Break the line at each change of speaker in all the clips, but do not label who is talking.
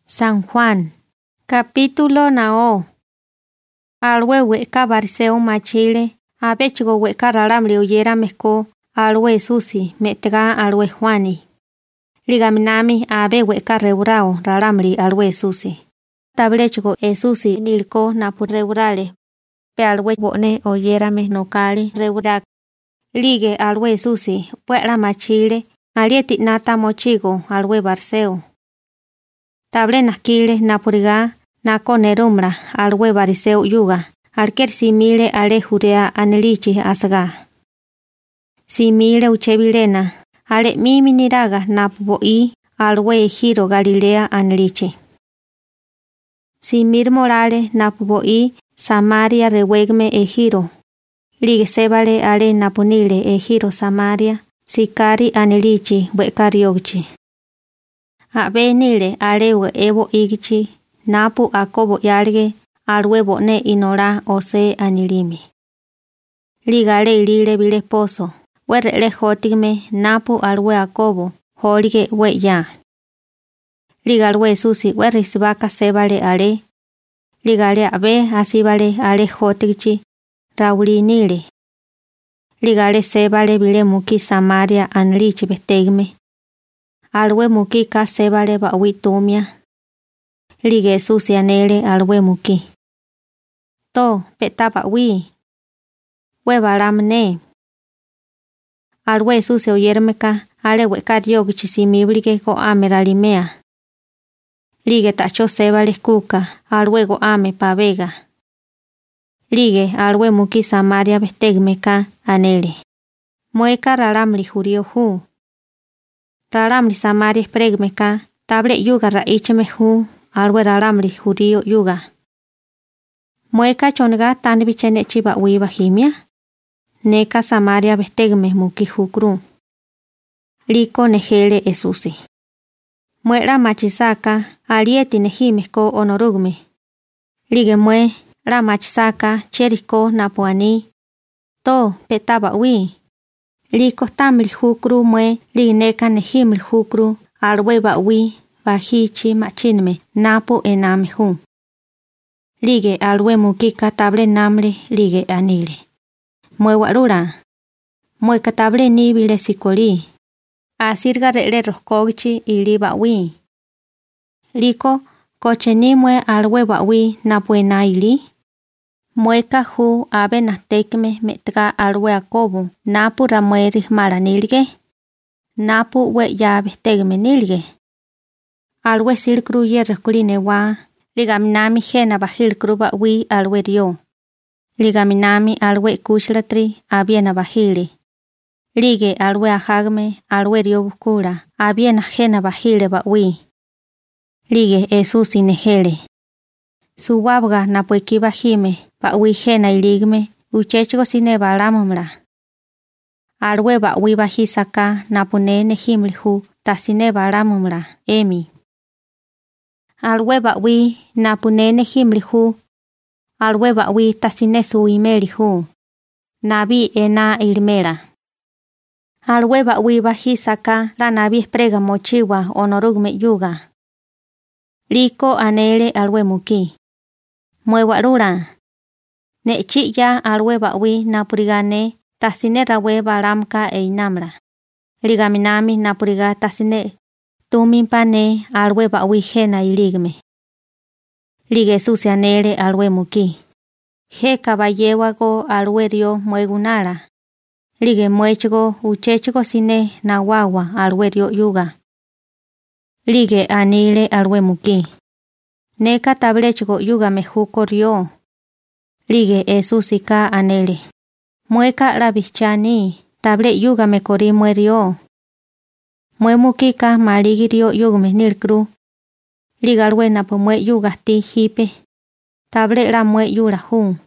San Juan, capítulo nao. Alwe weka bariseo machile, abechigo weka raramli uyera mesko, alwe susi, metega alwe Juani. Ligaminami abe weka reurao raramli alwe susi. Tablechigo susi nilko napu reurale. Pe alwe bone oyera me nokale reurak. Lige alwe susi, wera machile, alieti nata mochigo alwe barseo. Table nakile napuriga nako nerumra alwe bariseu yuga alker simile ale jurea anelichi asga simile uchebilena ale mimi niraga napuboi alwe giro Galilea anelichi simir morale napuboi Samaria rewegme giro lige sebale ale napunile giro Samaria sikari anelichi bekariogchi Abe nile alewe evo igichi, napu akobo yalge, alwebo ne inora ose anilimi. Ligale ilile bile poso, werele jotigme napu alwe akobo, holige we ya. Ligalwe susi werisibaka sebale ale. Ligale abe asibale ale jotigichi, rauli nile. Ligale sebale bile muki Samaria anlichi bestegme. Alwe muki ka sebale ba witumia. Lige susi anele alwe muki. To petaba wi. We baramne. Alwe susi oyermeka ale weka diogichi simiblige go ame ralimea. Lige tacho sebale kuka alwe go ame pavega. Lige alwe muki Samaria bestegmeka anele. Mueka raramli jurio hu. Raramli Samaria pregmeka, table yuga raicheme hu, alwe raramli jurio yuga. Mueka chonga tan bichene chiba uiba himia. Neka Samaria bestegme muki hukru. Liko nejele esusi. Muera machisaka, alieti nejimesko onorugme. Lige mue, la machisaka, cheriko napuani. To petaba ui. Liko tamli hukru mue ligneka nejimli hukru alwe bawi bahichi machinme napu ename hu. Lige alwe mukika table namle lige anile. Mue warura. Mue katable nibile sikoli. Asirga rele roskogichi ili bawi. Liko kocheni mue alwe bawi napu enaili. Mueka hu abe nastekme metga alwe akobo napu ramueri maranilge napu we ya bestegme nilge alwe silkru yerkuline wa ligaminami jena bahilkru ba wi alwe dio ligaminami alwe kushlatri abiena bahili lige alwe ahagme alwe dio bukura abiena jena bahile ba wi lige esusi nejele Suwabga napuekiba jime pa wijena iligme uchechigo sine balamumla. Alwe ba wiba hisaka napune nejimlihu tasine balamumla emi. Alwe ba wi napune nejimlihu. Alwe ba wi tasine suimelihu. Nabi ena ilmera. Alwe ba wiba hisaka la nabi esprega mochiwa onorugme yuga. Liko anele alwe muki. Muewarura. Nechi ya alwe bawi napurigane tasine rawe baramka e inamra. Ligaminami napuriga tasine tumimpane alwe bawi jena iligme. Lige susianele alwe muki. He caballewago alwe rio muegunara. Lige muechigo uchechigo sine nawawa alwe rio yuga. Lige anile alwe muki. Neka tablechigo yuga mejuko rio. Lige esusika anele. Mueka rabichani table yuga mekori muerio. Muemukika maligi rio yugme nilkru. Ligalwe napumue yuga ti hipe. Table la mue yura hu.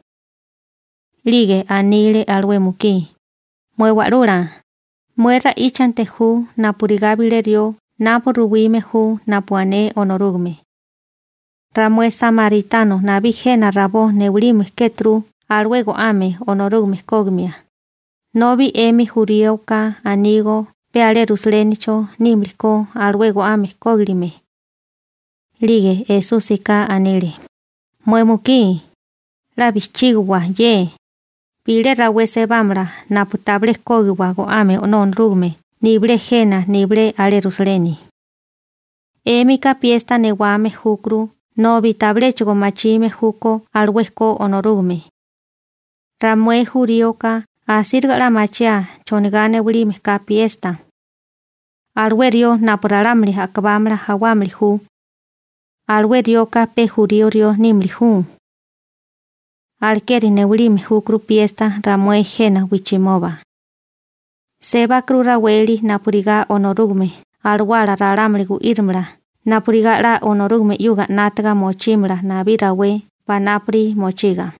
Lige anile alwe muki. Muewarura. Muera ichante hu napurigabile rio napuruwime hu napuane onorugme. Ramue samaritano nabijena rabo neulimus ketru alwego ame onorugme kogmia. Nobi emi jurioka anigo peale ruslenicho nimliko alwego ame koglime. Lige Esusika anile. Muemuki. La bichigwa ye. Pile rawe sebamra naputable kogwa go ame onon rugme. Nible jena nible ale rusleni. Emika piesta newame hukru. No vitable chugo machime huko alhuesco onorugme. Ramue jurioka asirga la machia chonigane ulime ka piesta. Alwerio naporaramli akabamra hawamli hu. Alwerioka pe juriorio nimli hu. Alkeri neulime hukru piesta ramue jena wichimova. Seba krura weli napuriga onorugme. Alwala raramli gu irmra. Napuriga la onorugme yuga nataga mochimra nabirawe panapri mochiga.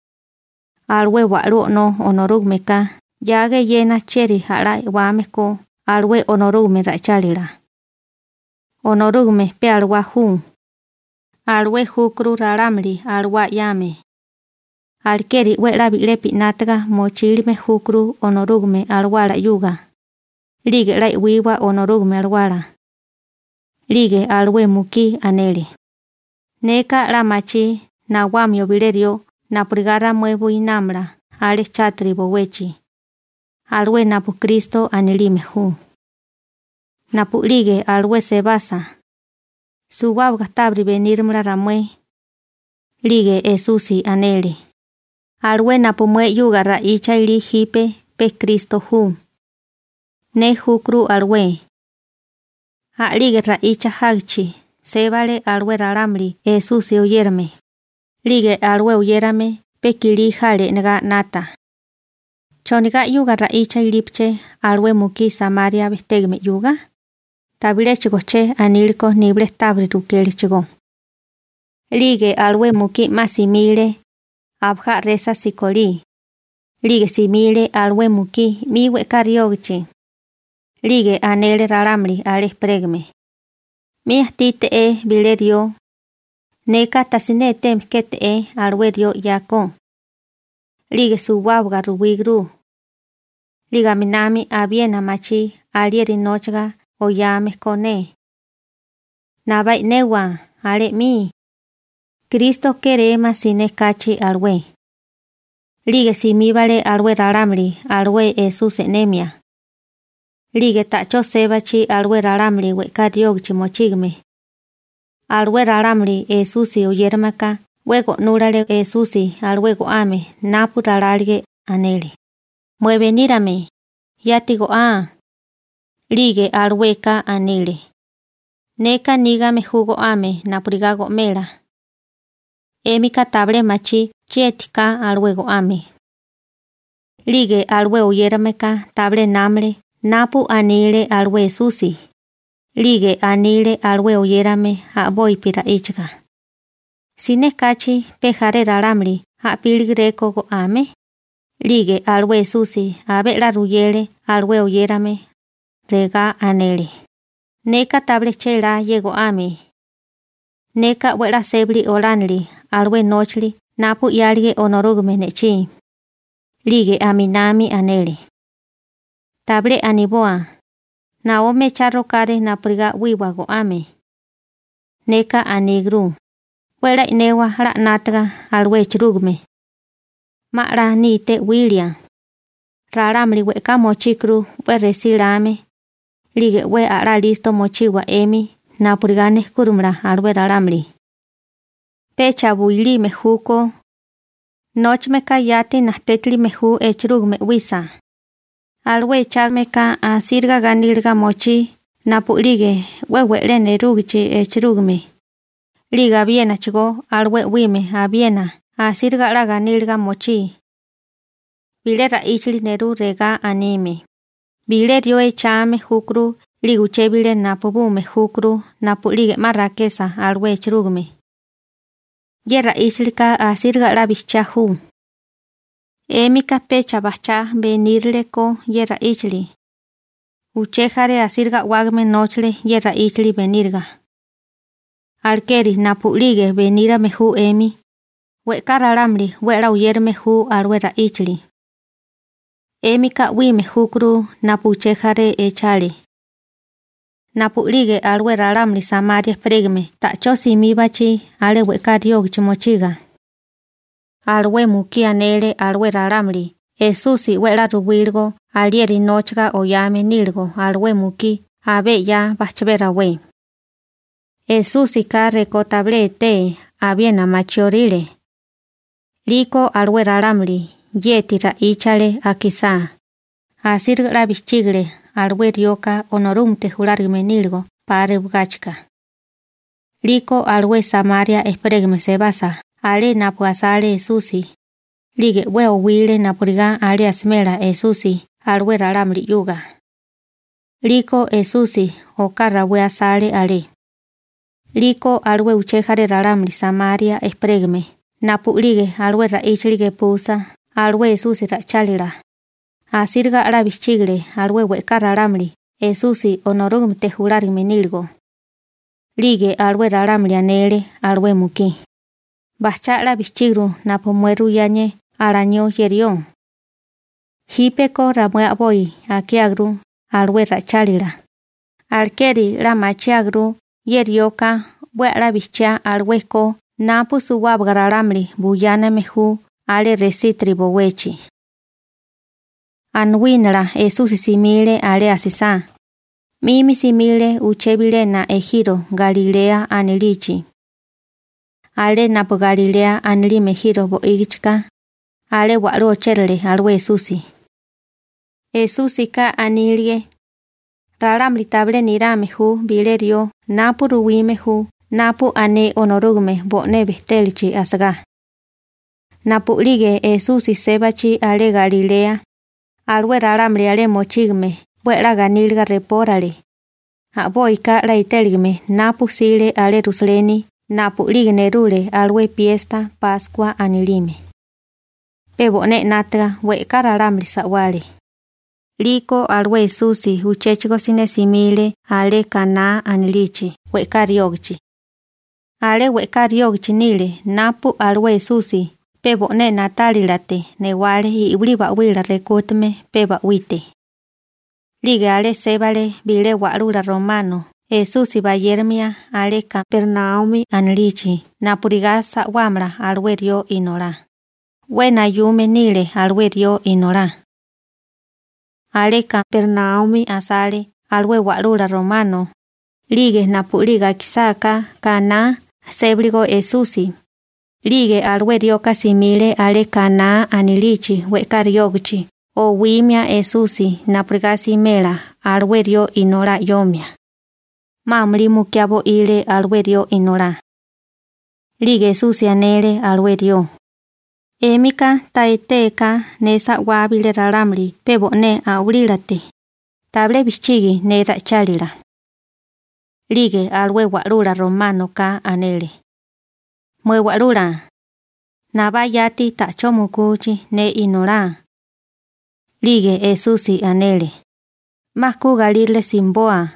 Alwe walu no onorugme ka yage yena cheri hala wameko alwe onorugme rachalira. Onorugme pe alwa hu. Alwe hukru raramli alwa yame. Alkeri wela bilepi nataga mochilime hukru onorugme alwala yuga. Lige la wiwa onorugme alwala. Lige alwe muki anele. Neka la machi na wamio bilerio napurigara muevo inamra ale chatri bowechi. Alwe napu Cristo anilime hu. Napu lige alwe se basa. Suwab gastabri venirmra ramue. Lige Esusi anele. Alwe napu mue yuga raicha ili hipe pe Cristo hu. Ne hukru alwe. Lige raicha hagchi. Sebale alwe raramri Esusi oyerme. Lige alwe oyerame pe kili jale nega nata. Choniga yuga raicha ilipche alwe muki Samaria bestegme yuga. Tabile chigoche anilko nible tabri rukeli chigo. Lige alwe muki masimile abja reza sikoli. Lige simile alwe muki miwe kariogchi. Lige anele raramri ale pregme. Mi astite bilerio. Neka tasinete mkete alwerio yako. Lige suwabga ruwigru. Liga minami abiena machi alieri nochga oyame kone. Nabai newa ale mi. Cristo querema sine kachi alwe. Lige simibale alwe raramri alwe Esus enemia. Lige tacho sebachi alwe raramri wekariogchi mochigme. Alwe raramri Esusi oyermaka. Wego nurale Esusi alwego ame napu raralige anele. Muevenírame. Yatigo Lige alweka anele. Neka nigame jugo ame napurigago mela. Emika table machi chietika alwego ame. Lige alwe oyermeka table namre napu anile alwe Esusi. Lige anile alwe oyerame aboy pira ichga. Sine kachi pejare raramri a pilgreko go ame. Lige alwe Esusi abe la ruyele alwe oyerame rega anele. Neka table chela yego ame. Neka wela sebli olanli alwe nochli napu yalige onorugme nechi. Lige aminami anele. Table aniboa. Naome charro kare napriga wiwago ame. Neka anigru. Wela inewa la nataga alwe chirugme. Mara nite William. Raramri weka mochikru we resirame. Lige we ara listo mochiwa emi napurigane kurumra alwe raramri. Pecha buili mejuko. Nochme kayati nastetli meju echirugme wisa. Alwe chagmeka asirga ganilga mochi napulige wewele nerugchi echirugme. Liga biena chigo alwe wime abiena asirga la ganilga mochi. Bile raichli neru rega anime. Bile rio echame hukru liguche bile napubume hukru napulige marrakesa alwe echirugme. Ye raichlika asirga la bichahu. Emika pecha bacha venirle ko ye raichli. Uchejare asirga wagme nochle ye raichli venirga. Alkeri napulige venira mehu emi. We kararamli we la uyerme hu alwe raichli. Emika wime hukru napuchejare echali. Napulige alwe ralamli Samaria pregme tacho simibachi ale weka riogchi mochiga. Alwe muki anele alwe ralamli. Esusi wera ruwilgo alieri nochga oyame nilgo alwe muki abe ya bachbera we. Esusi ka recotable te abiena machiorile. Liko alwe ralamli yetira ichale akisa. Asir rabichigre alwe rioka onorum te julargme nilgo pare bugachka. Liko alwe Samaria espregme se basa ale napuasale Esusi. Lige weo wile napuriga ale asmela Esusi alwe ralamli yuga. Liko Esusi okara we asale ale. Liko alwe uchejare ralamli Samaria espregme. Napulige alwe raichlige pusa alwe Esusi rachalira. Asirga arabichigre alwe weka ralamli Esusi onorum te julargme nilgo. Lige alwe ralamli anele alwe muki. Bacha arabichigru napumueru yañe araño yerio. Hipeko ramue aboy akiagru alwe rachalira. Alkeri ramachiagru yerioka we arabicha alweko napu suwabga ralamli buyana mehu ale resitribo wechi. Anwinra Esusi simile ale asisa. Mimi simile uchebile na ejiro Galilea anilichi. Ale napo Galilea anili mejiro bo igichka. Ale waro cherle alwe Esusi. Esusi ka anilie. Raramli table niramehu bilerio napu ruwimehu napu ane onorugme bo nebestelichi asga. Napu lige Esusi sebachi ale Galilea. Alwe ralamli ale mochigme buera ganilga reporale. Aboika raiteligme napu sile ale rusleni napu ligne rule alwe fiesta Pascua anilime. Pebone natga weka ralamli sawale. Liko alwe Esusi uchechgo sine simile ale Kana anilichi weka riogchi. Ale weka riogchi nile napu alwe Esusi. Pebo ne natalilate ne wale y uliba wila recutme peba wite. Lige ale sebale bile warura romano. Esusi bayermia ale Capernaumi anlichi. Napurigasa wamra alwerio inora. Wena yume nile alwerio inora. Ale Capernaumi asale alwe warura romano. Lige napuriga kisaka Kana sebrigo Esusi. Lige alwe rioka simile ale Kana anilichi weka riogchi. O wimia Esusi naprigasi mela alwe rio inora yomia. Mamli mukiabo ile alwe rio inora. Lige Esusi anele alwe rio. Emika taiteka nesa wabile ralamli pebo ne aulilate. Table bichigi ne rachalila. Lige alwe warura romano ka anele. Mwe warura. Nabayati tacho mukuchi ne inora. Lige Esusi anele. Maku galile simboa.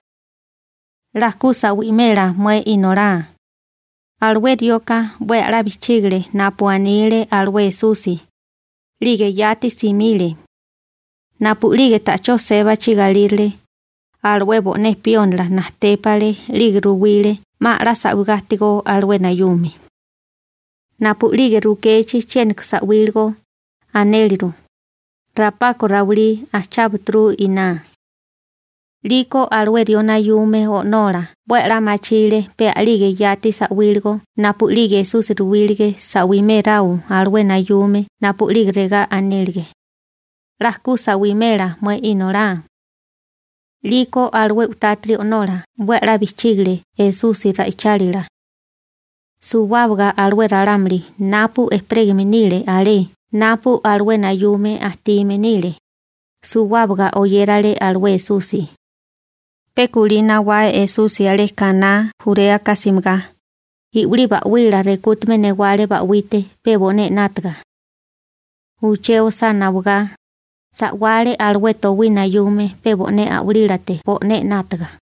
Lakusa wimela mwe inora. Alwe rioka bwe arabichigre napu anile alwe Esusi. Lige yati simile. Napu lige tacho sebachi galile. Alwe bone pionla nastepale lige ruwile ma rasa ugatigo alwe nayumi. Napu lige rukechi chenik sa wilgo aneliru. Rapako rauli achabutru ina. Liko alwe riona yume o nora. Buera machile pe alige yati sa wilgo. Napu lige Esusi ruwilge sa wime rau alwe na yume. Napu lige rega anelge. Rasku sa wimera mwe inora. Liko alwe utatri onora. Buera bichigle Esusi raichalila. Suwabga alwe ralamli napu espregme nile ale. Napu alwe nayume astime nile. Suwabga oyerale alwe Esusi. Pekulina wae Esusi ale Kana jurea kasimga. Iuli wila recutme ne wale wite pebone natga. Ucheo sanabga. Sa wale alwe towina yume pebone aulilate bone natga.